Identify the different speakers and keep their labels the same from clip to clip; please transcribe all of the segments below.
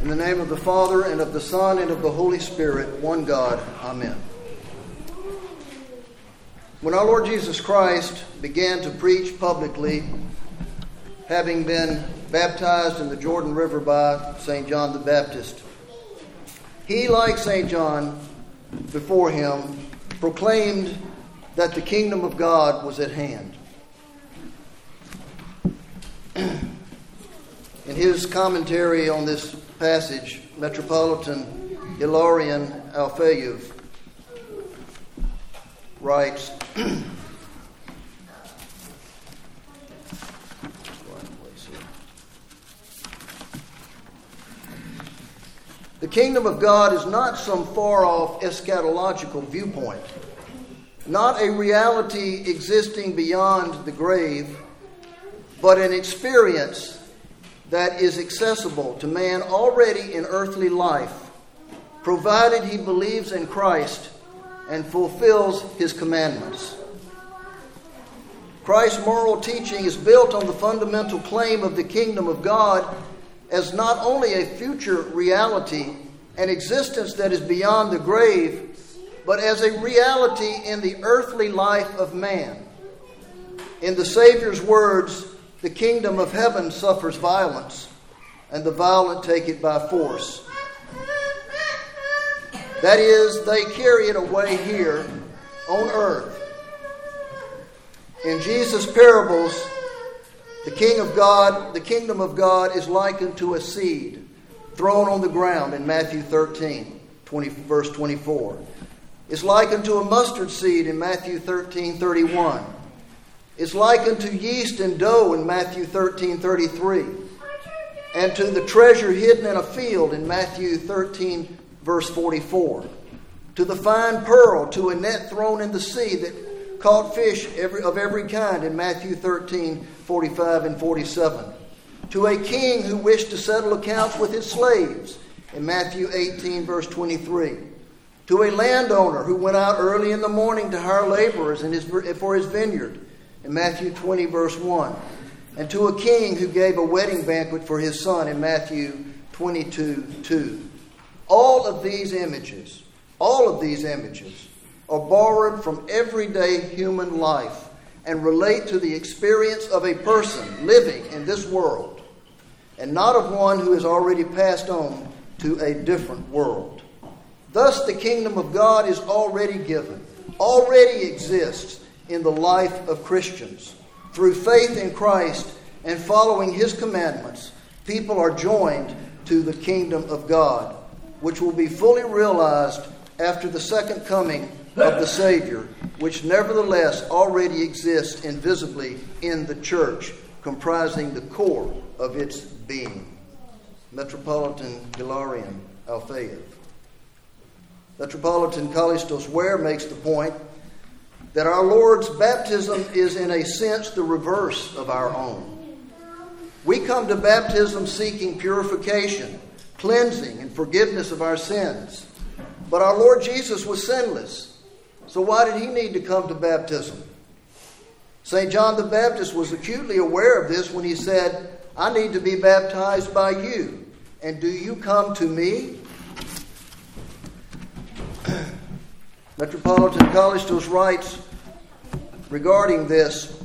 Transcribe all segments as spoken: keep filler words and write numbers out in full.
Speaker 1: In the name of the Father, and of the Son, and of the Holy Spirit, one God. Amen. When our Lord Jesus Christ began to preach publicly, having been baptized in the Jordan River by Saint John the Baptist, he, like Saint John before him, proclaimed that the kingdom of God was at hand. In his commentary on this passage, Metropolitan Hilarion Alfeyev writes, the kingdom of God is not some far-off eschatological viewpoint, not a reality existing beyond the grave, but an experience that is accessible to man already in earthly life, provided he believes in Christ and fulfills his commandments. Christ's moral teaching is built on the fundamental claim of the kingdom of God as not only a future reality, an existence that is beyond the grave, but as a reality in the earthly life of man. In the Savior's words, the kingdom of heaven suffers violence, and the violent take it by force. That is, they carry it away here on earth. In Jesus' parables, the King of God, the kingdom of God is likened to a seed thrown on the ground in Matthew thirteen, twenty, verse twenty-four. It's likened to a mustard seed in Matthew thirteen, thirty-one. It's likened to yeast and dough in Matthew thirteen, thirty-three. And to the treasure hidden in a field in Matthew thirteen, verse forty-four. To the fine pearl, to a net thrown in the sea that caught fish every, of every kind in Matthew thirteen, forty-five and forty-seven. To a king who wished to settle accounts with his slaves in Matthew eighteen, verse twenty-three. To a landowner who went out early in the morning to hire laborers in his, for his vineyard in Matthew twenty, verse one. And to a king who gave a wedding banquet for his son in Matthew twenty-two, two. All of these images, all of these images are borrowed from everyday human life and relate to the experience of a person living in this world, and not of one who has already passed on to a different world. Thus, the kingdom of God is already given, already exists in the life of Christians. Through faith in Christ and following his commandments, people are joined to the kingdom of God, which will be fully realized after the second coming of the Savior, which nevertheless already exists invisibly in the church, comprising the core of its being. Metropolitan Hilarion Alfeyev. Metropolitan Kallistos Ware makes the point that our Lord's baptism is in a sense the reverse of our own. We come to baptism seeking purification, cleansing, and forgiveness of our sins. But our Lord Jesus was sinless. So why did he need to come to baptism? Saint John the Baptist was acutely aware of this when he said, I need to be baptized by you. And do you come to me? Metropolitan Kallistos writes regarding this,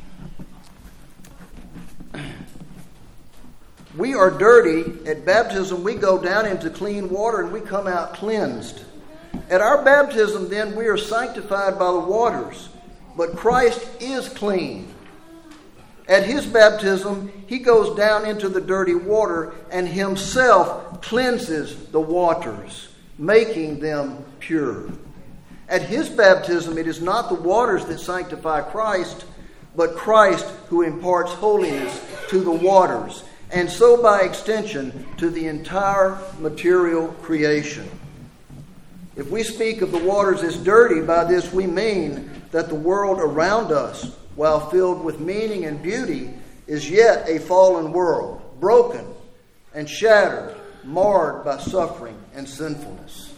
Speaker 1: we are dirty. At baptism, we go down into clean water and we come out cleansed. At our baptism, then, we are sanctified by the waters, but Christ is clean. At his baptism, he goes down into the dirty water and himself cleanses the waters, making them pure. At his baptism, it is not the waters that sanctify Christ, but Christ who imparts holiness to the waters, and so by extension to the entire material creation. If we speak of the waters as dirty, by this we mean that the world around us, while filled with meaning and beauty, is yet a fallen world, broken and shattered, marred by suffering and sinfulness.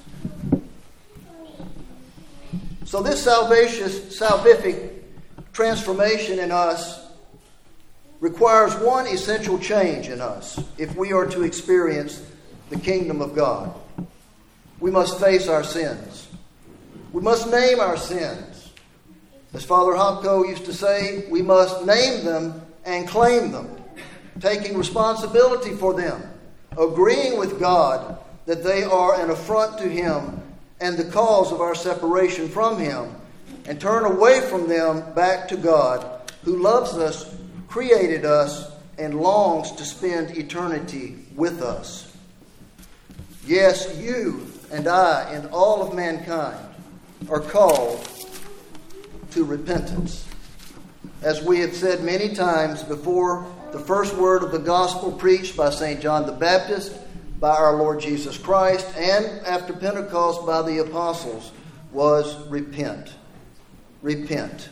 Speaker 1: So this salvacious, salvific transformation in us requires one essential change in us if we are to experience the kingdom of God. We must face our sins. We must name our sins. As Father Hopko used to say, we must name them and claim them, taking responsibility for them, agreeing with God that they are an affront to Him and the cause of our separation from Him, and turn away from them back to God, who loves us, created us, and longs to spend eternity with us. Yes, you and I and all of mankind are called to repentance. As we have said many times before, the first word of the gospel preached by Saint John the Baptist, by our Lord Jesus Christ, and after Pentecost by the apostles, was repent. Repent.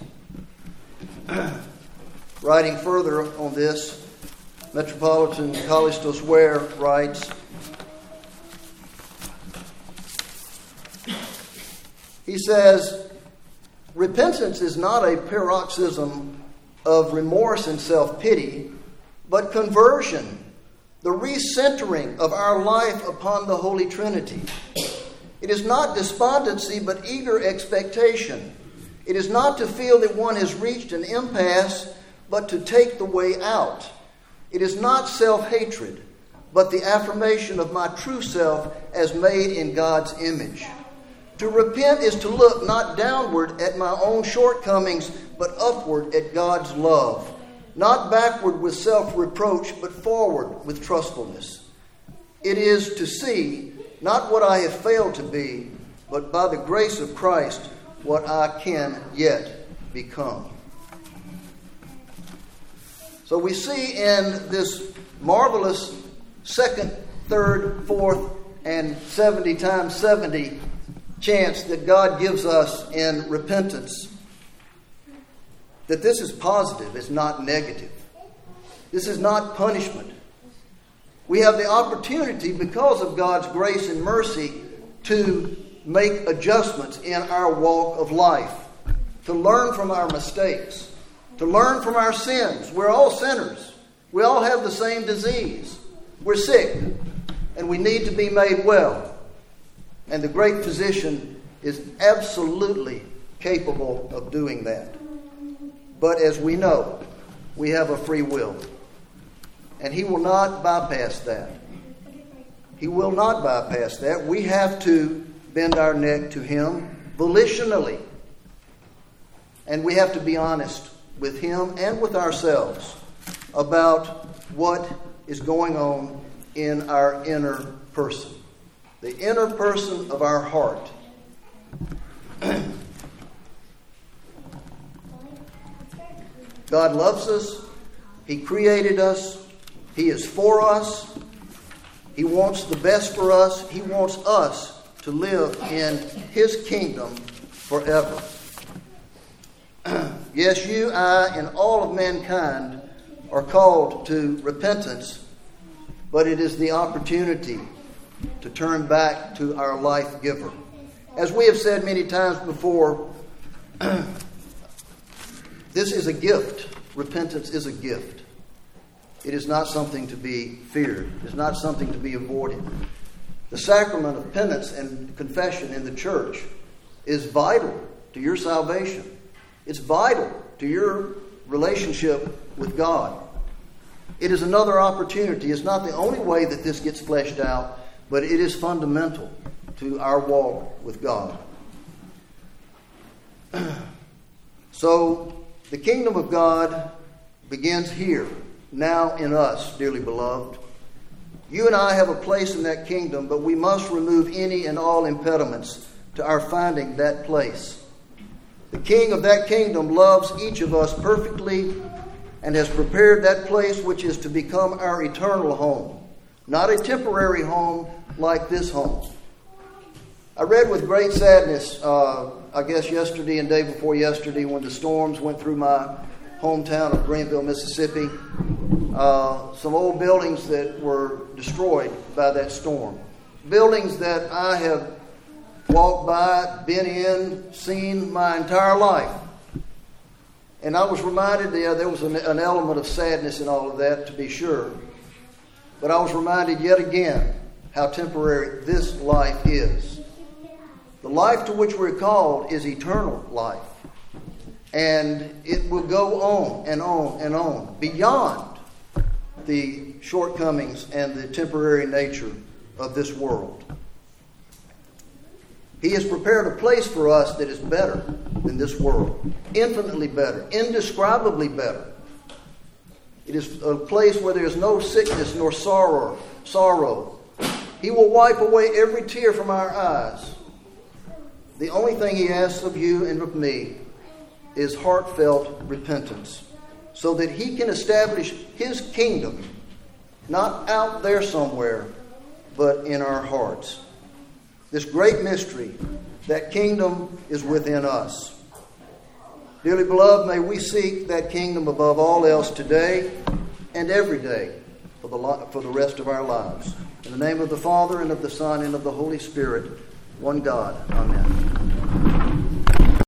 Speaker 1: Writing further on this, Metropolitan Kallistos Ware writes, he says, repentance is not a paroxysm of remorse and self-pity, but conversion, the recentering of our life upon the Holy Trinity. It is not despondency, but eager expectation. It is not to feel that one has reached an impasse, but to take the way out. It is not self-hatred, but the affirmation of my true self as made in God's image. To repent is to look not downward at my own shortcomings, but upward at God's love. Not backward with self-reproach, but forward with trustfulness. It is to see not what I have failed to be, but by the grace of Christ, what I can yet become. So we see in this marvelous second, third, fourth, and seventy times seventy chance that God gives us in repentance, that this is positive, it's not negative. This is not punishment. We have the opportunity, because of God's grace and mercy, to make adjustments in our walk of life, to learn from our mistakes, to learn from our sins. We're all sinners. We all have the same disease. We're sick, and we need to be made well. And the great physician is absolutely capable of doing that. But as we know, we have a free will. And He will not bypass that. He will not bypass that. We have to bend our neck to Him volitionally. And we have to be honest with Him and with ourselves about what is going on in our inner person. The inner person of our heart. God loves us. He created us. He is for us. He wants the best for us. He wants us to live in His kingdom forever. Yes, you, I, and all of mankind are called to repentance, but it is the opportunity to turn back to our life giver. As we have said many times before, this is a gift. Repentance is a gift. It is not something to be feared. It is not something to be avoided. The sacrament of penance and confession in the church is vital to your salvation. It's vital to your relationship with God. It is another opportunity. It's not the only way that this gets fleshed out, but it is fundamental to our walk with God. So, the kingdom of God begins here, now in us, dearly beloved. You and I have a place in that kingdom, but we must remove any and all impediments to our finding that place. The King of that kingdom loves each of us perfectly and has prepared that place which is to become our eternal home, not a temporary home like this home. I read with great sadness, uh, I guess yesterday and day before yesterday, when the storms went through my hometown of Greenville, Mississippi, uh, some old buildings that were destroyed by that storm. Buildings that I have walked by, been in, seen my entire life. And I was reminded, yeah, there was an, an element of sadness in all of that, to be sure. But I was reminded yet again how temporary this life is. The life to which we're called is eternal life. And it will go on and on and on beyond the shortcomings and the temporary nature of this world. He has prepared a place for us that is better than this world. Infinitely better. Indescribably better. It is a place where there is no sickness nor sorrow. sorrow. He will wipe away every tear from our eyes. The only thing He asks of you and of me is heartfelt repentance, so that He can establish His kingdom, not out there somewhere, but in our hearts. This great mystery, that kingdom is within us. Dearly beloved, may we seek that kingdom above all else today and every day for the, li- for the rest of our lives. In the name of the Father, and of the Son, and of the Holy Spirit, one God. Amen.